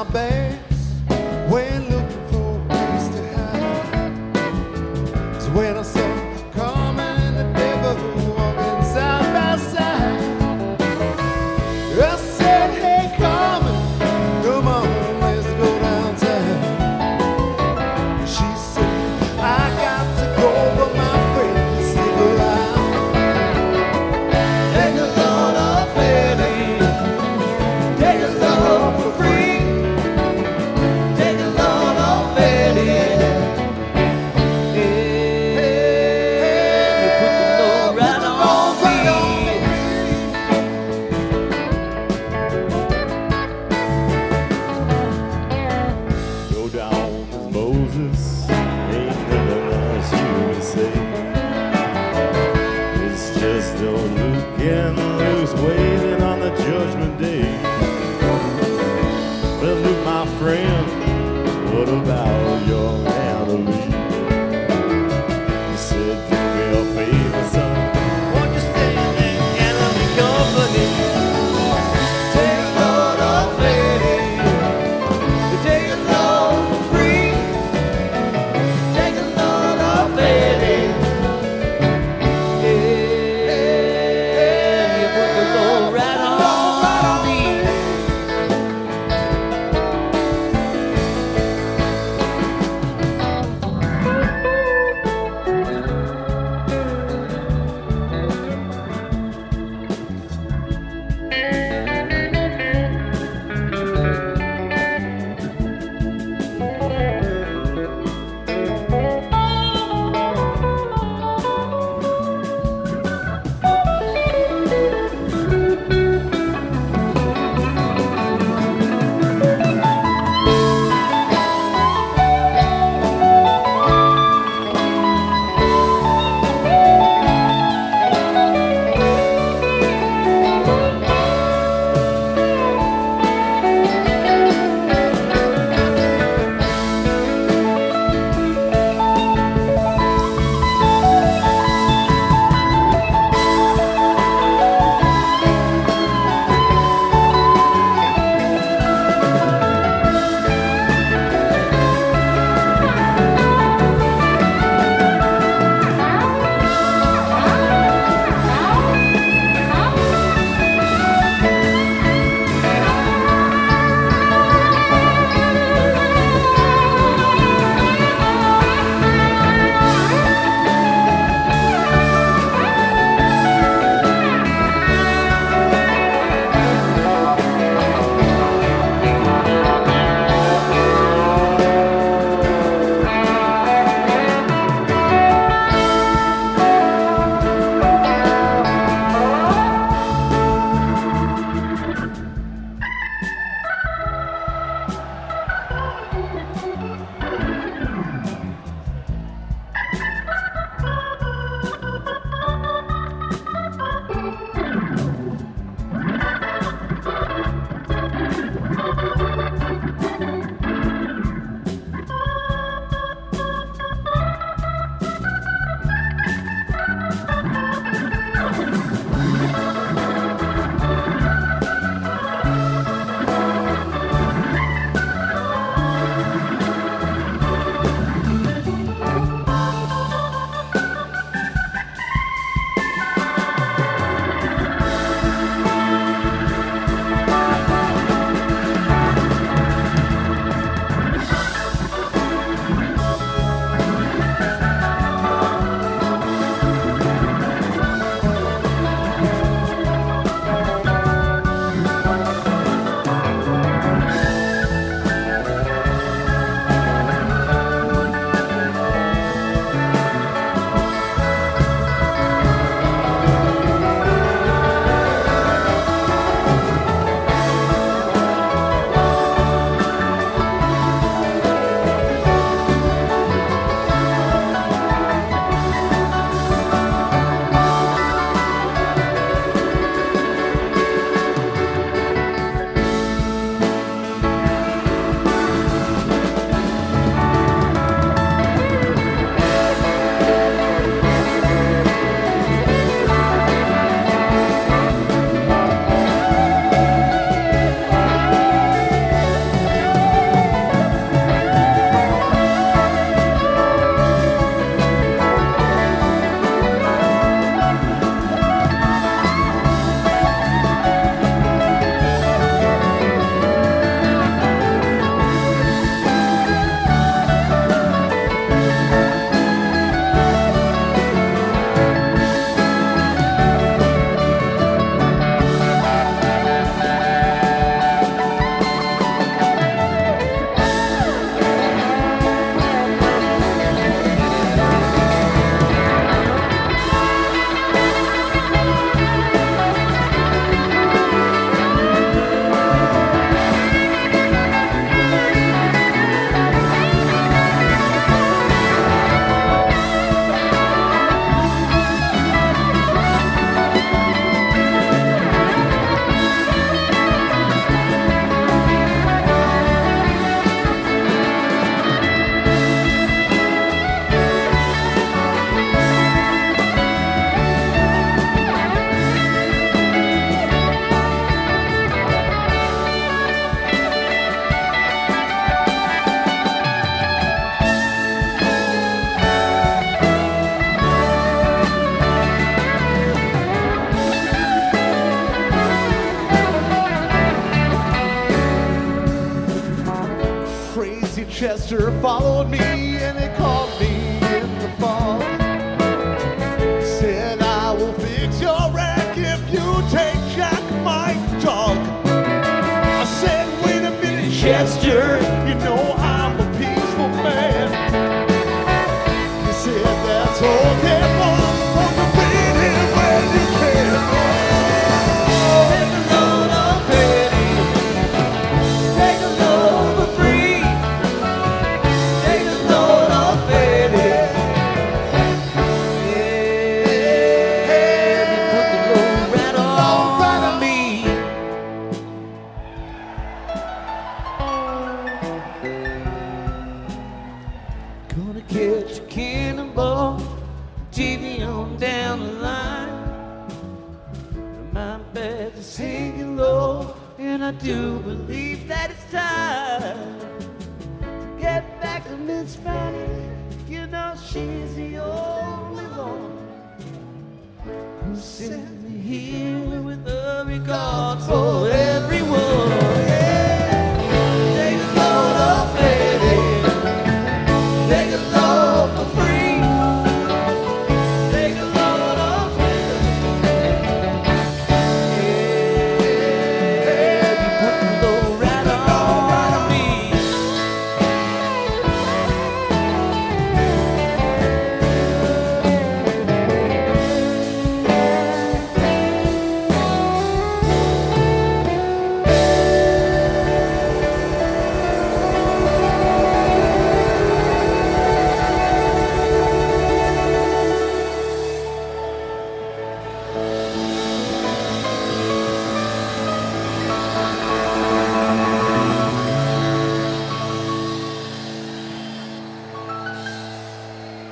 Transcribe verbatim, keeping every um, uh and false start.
my bags when looking for a place to hide. So when I saw Carmen and the devil walking side by side, I said, hey Carmen, come on, let's go downtown. She said, I got to go, but my friend is still alive. Take a load of Betty, take a load for free. Take a load of Betty. Hey, you put the load right on me. Go down as Moses, ain't nothing else you can say. It's just old Luke and Luke's waiting on the judgment day. Well, Luke, my friend, what about your Natalie? He said, do me a favor, son. Won't you stay in enemy company? Take a load of Betty. Take a load for free. Take a load of Betty. Yeah, you put the load right on me. Chester followed me and he caught me in the fall. Said, I will fix your wreck if you take Jack, my dog. I said, wait a minute, Chester, you know I'm a peaceful man. He said, that's okay, Mom, won't you beat him when you can? Take a load of pity, take a load for free, take a load of pity. Yeah, put the load right on me. Gonna catch a cannonball, T V on down the line. My bed is sinking low, and I do believe that it's time to get back to Miss Fanny. You know she's the only one who sent me here with a regard for every